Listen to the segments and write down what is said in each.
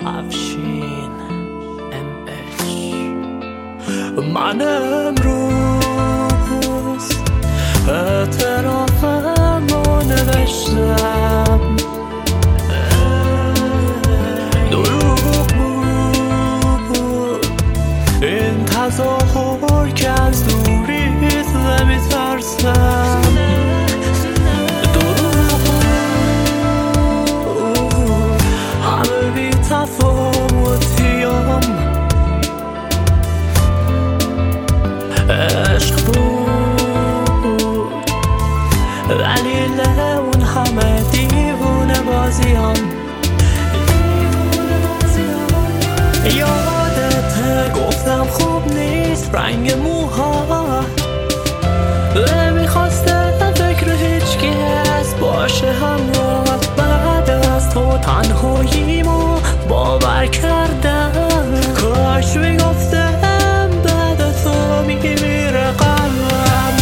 افشین MH. من امروز اعترافمو نوشتم، دروغ بود این تظاهر که از دوریت نمیترسم. دروغ بود همه بی تفاوتیم، عشق بود دلیل اون همه دیوونه بازیم. یادت گفتم خوب نیست رنگ موها، نمیخواستم فکر هیچ کس باشه همراه. بعد از تو تنهاییمو باور کردم، کاش میگفتم بعد تو میمیره قلبم.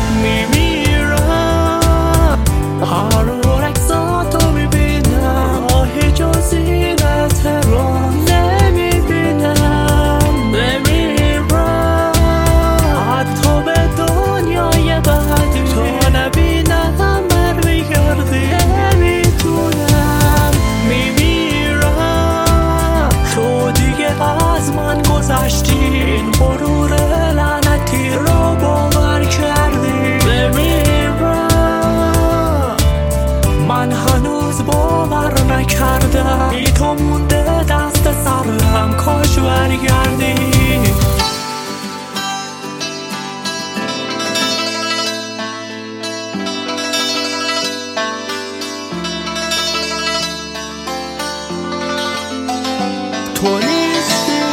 میمیرم هر بار عکساتو میبینم، آه جز این احترام نمیبینم. نمیرم حتی به دنیای بعدی، تو نبینم برمیگردی نمیتونم. میمیرم تو دیگه از من گذشتی، این غرور لعنتی رو باور کردی. نمیرم من هنوز باور نکردم، بی تو مونده دست سرم، کاش برگردی. تو نیستی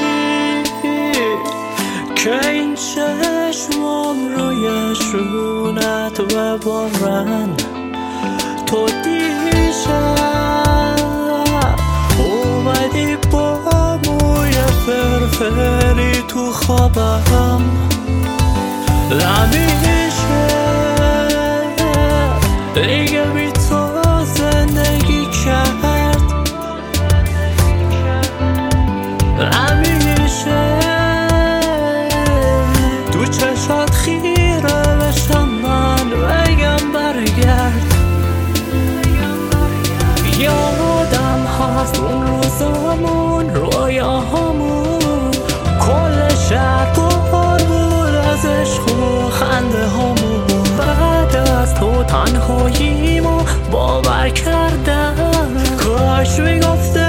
که این چشمام روی شونت ببارن، تو دیشب اومدی با موی فرفری تو خوابم. نمیشه دیگه بی تو زندگی کرد، نمیشه تو چشات خیره بشم من بگم برگرد. یادم هست اون روزامون رویاهامون، کل شهر پر بود از عشق و خنده هامون. بعد از تو تنهاییمو باور کردم، کاش میگفتم